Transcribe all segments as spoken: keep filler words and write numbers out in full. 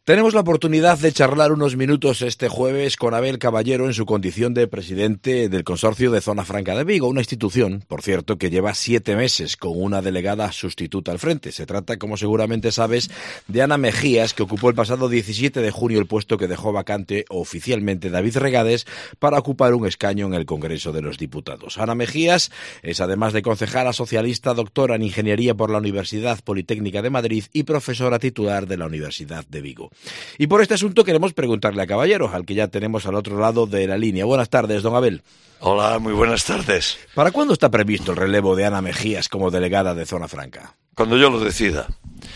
Tenemos la oportunidad de charlar unos minutos este jueves con Abel Caballero en su condición de presidente del Consorcio de Zona Franca de Vigo, una institución, por cierto, que lleva siete meses con una delegada sustituta al frente. Se trata, como seguramente sabes, de Ana Mejías, que ocupó el pasado diecisiete de junio el puesto que dejó vacante oficialmente David Regades para ocupar un escaño en el Congreso de los Diputados. Ana Mejías es, además de concejala socialista, doctora en Ingeniería por la Universidad Politécnica de Madrid y profesora titular de la Universidad de Vigo. Y por este asunto queremos preguntarle a Caballero, al que ya tenemos al otro lado de la línea. Buenas tardes, don Abel. Hola, muy buenas tardes. ¿Para cuándo está previsto el relevo de Ana Mejías como delegada de Zona Franca? Cuando yo lo decida.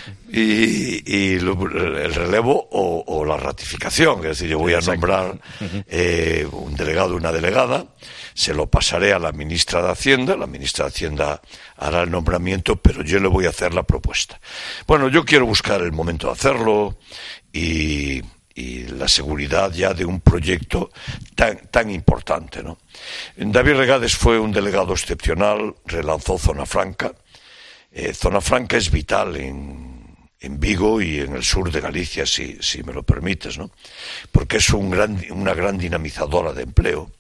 Y, y lo, el relevo o, o la ratificación, es decir, yo voy a nombrar eh, un delegado o una delegada, se lo pasaré a la ministra de Hacienda, la ministra de Hacienda hará el nombramiento, pero yo le voy a hacer la propuesta. Bueno, yo quiero buscar el momento de hacerlo y, y la seguridad ya de un proyecto tan, tan importante, ¿no? David Regades fue un delegado excepcional, relanzó Zona Franca. Eh, Zona Franca es vital en, en Vigo y en el sur de Galicia, si, si me lo permites, ¿no? Porque es un gran, una gran dinamizadora de empleo.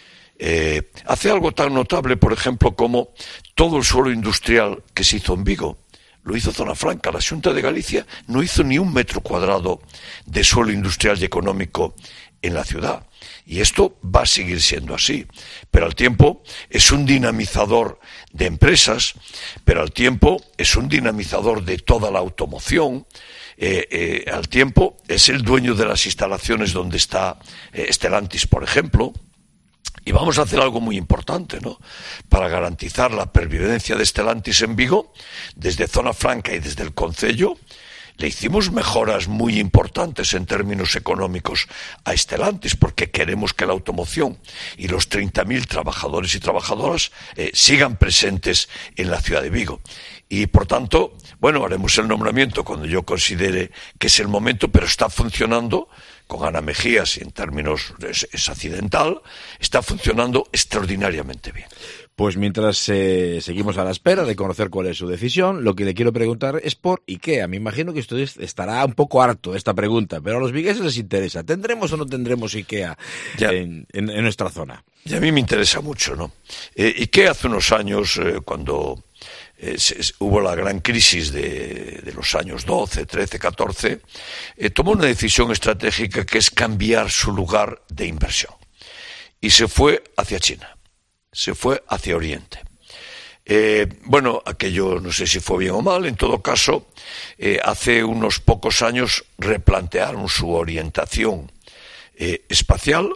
Eh, hace algo tan notable, por ejemplo, como todo el suelo industrial que se hizo en Vigo lo hizo Zona Franca. La Xunta de Galicia no hizo ni un metro cuadrado de suelo industrial y económico en la ciudad. Y esto va a seguir siendo así. Pero al tiempo es un dinamizador de empresas, pero al tiempo es un dinamizador de toda la automoción. Eh, eh, al tiempo es el dueño de las instalaciones donde está eh, Stellantis, por ejemplo. Y vamos a hacer algo muy importante, ¿no? Para garantizar la pervivencia de Stellantis en Vigo, desde Zona Franca y desde el Concello, le hicimos mejoras muy importantes en términos económicos a Stellantis, porque queremos que la automoción y los treinta mil trabajadores y trabajadoras eh, sigan presentes en la ciudad de Vigo. Y, por tanto, bueno, haremos el nombramiento cuando yo considere que es el momento, pero está funcionando con Ana Mejías, y en términos es, es accidental, está funcionando extraordinariamente bien. Pues mientras eh, seguimos a la espera de conocer cuál es su decisión, lo que le quiero preguntar es por IKEA. Me imagino que usted estará un poco harto de esta pregunta, pero a los vigueses les interesa. ¿Tendremos o no tendremos IKEA en, en, en nuestra zona? Y a mí me interesa mucho, ¿no? Eh, IKEA hace unos años, eh, cuando eh, se, hubo la gran crisis de, de los años doce, trece, catorce, eh, tomó una decisión estratégica que es cambiar su lugar de inversión. Y se fue hacia China. Se fue hacia Oriente. Eh, bueno, aquello no sé si fue bien o mal, en todo caso, eh, hace unos pocos años replantearon su orientación eh, espacial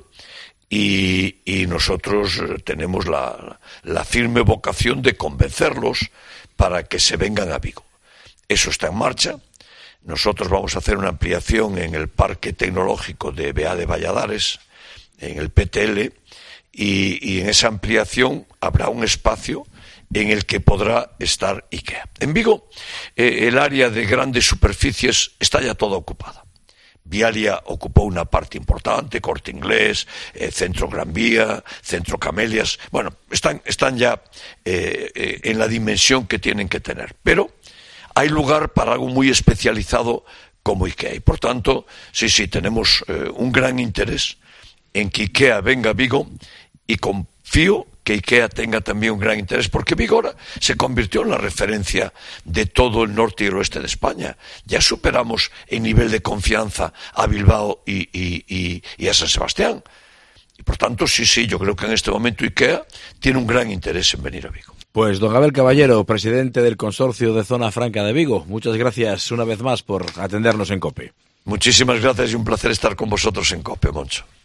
y, y nosotros tenemos la, la firme vocación de convencerlos para que se vengan a Vigo. Eso está en marcha. Nosotros vamos a hacer una ampliación en el Parque Tecnológico de Beá de Valladares, en el P T L, Y, y en esa ampliación habrá un espacio en el que podrá estar IKEA. En Vigo, eh, el área de grandes superficies está ya toda ocupada. Vialia ocupó una parte importante, Corte Inglés, eh, Centro Gran Vía, Centro Camelias. Bueno, están, están ya eh, eh, en la dimensión que tienen que tener. Pero hay lugar para algo muy especializado como IKEA. Y por tanto, sí, sí, tenemos eh, un gran interés en que IKEA venga a Vigo, y confío que IKEA tenga también un gran interés, porque Vigo ahora se convirtió en la referencia de todo el norte y el oeste de España. Ya superamos en nivel de confianza a Bilbao y, y, y, y a San Sebastián. Y por tanto, sí, sí, yo creo que en este momento IKEA tiene un gran interés en venir a Vigo. Pues don Abel Caballero, presidente del Consorcio de Zona Franca de Vigo, muchas gracias una vez más por atendernos en COPE. Muchísimas gracias y un placer estar con vosotros en COPE, Moncho.